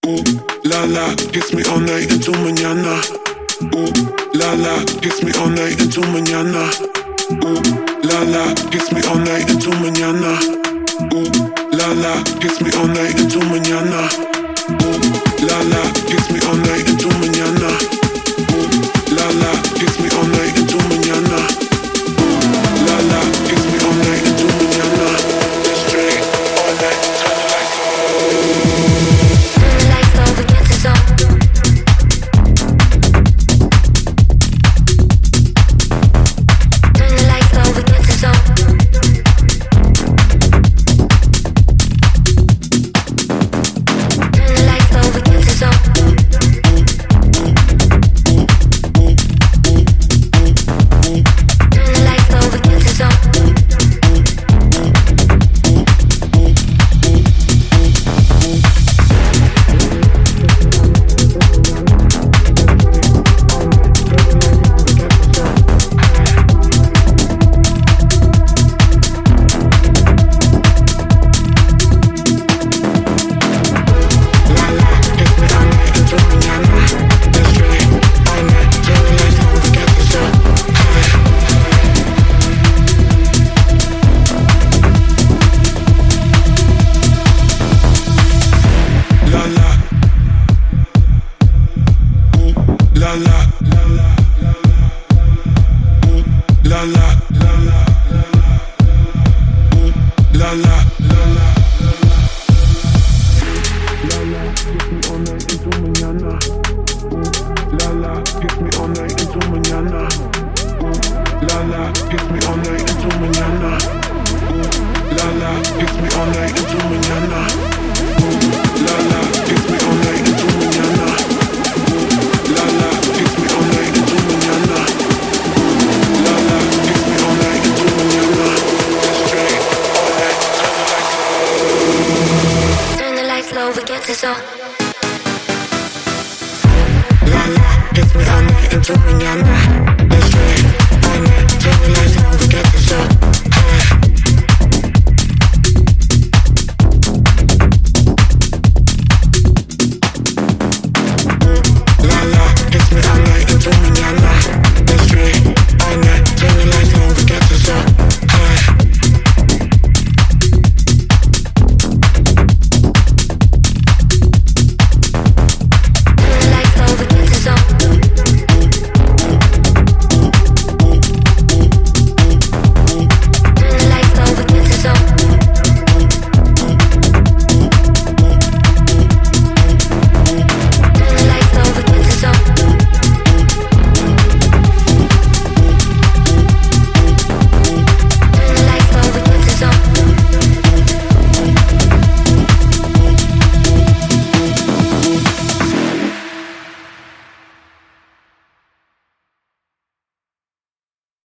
Ooh, la la, gets me all night into mañana. Ooh, la la, gets me all night into mañana. Ooh, la la, gets me all night into mañana. Ooh, la la, gets me all night into mañana. Ooh, la la, gets me all night into mañana. Ooh, la la, gets me all night into mañana. Ooh, la la, gets me all night into mañana. Let's drink all night, turn the lights on. Turn the lights low, we get this on. Turn the lights low, we get this on. Turn the lights low, we get this on. Turn the lights low, we get this on. We get this on. La la, gets me all night into mañana. Let's drink all night, turn the lights on, we get this on.